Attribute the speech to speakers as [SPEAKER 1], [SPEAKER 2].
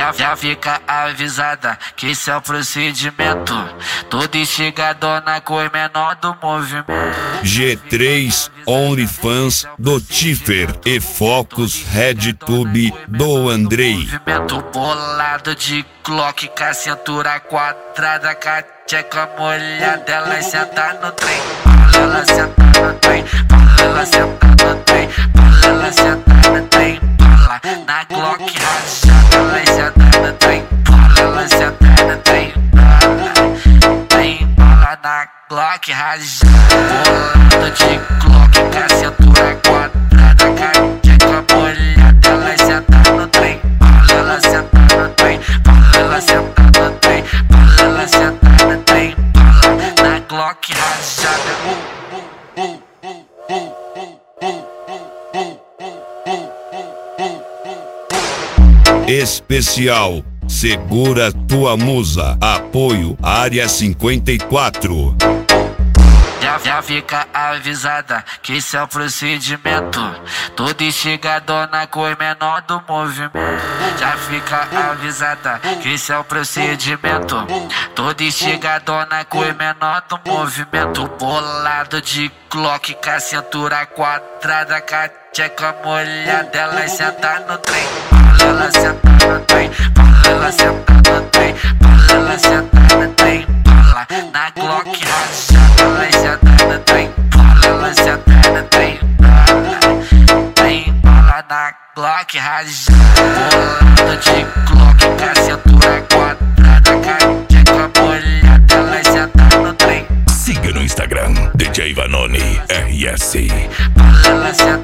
[SPEAKER 1] Já fica avisada que esse é o procedimento. Toda instigadona com o menor do movimento.
[SPEAKER 2] G3 OnlyFans do Tiffer e Focus RedTube do Andrei.
[SPEAKER 1] Movimento bolado de Glock com a cintura quadrada, com a tcheca molhada, ela senta no trem. Ela senta no trem, ela senta no trem, ela senta no trem. Na Glock rachada, ela senta no trem, ela senta no trem. Tem bala na Glock rachada, bolado de Glock com a cintura quadrada, com a tcheca molhada, ela senta no trem. Ela senta no trem, ela senta no trem, ela senta no trem. Na Glock rachada.
[SPEAKER 2] Especial Segura Tua Musa. Apoio Área 54.
[SPEAKER 1] Já fica avisada que esse é o procedimento. Toda instigadona com o menor do movimento. Já fica avisada que esse é o procedimento. Toda instigadona com o menor do movimento. Bolado de Glock com a cintura quadrada, com a tcheca molhada, ela senta no trem. Ela senta no trem, ela senta no trem, ela senta no trem. Na Glock rachada, ela senta no trem, ela senta no trem. Tem bala na Glock rachada, bolado de Glock com a cintura quadrada, com a tcheca molhada, ela senta no trem.
[SPEAKER 3] Siga no Instagram DJ Vanoni RS.
[SPEAKER 1] Ela senta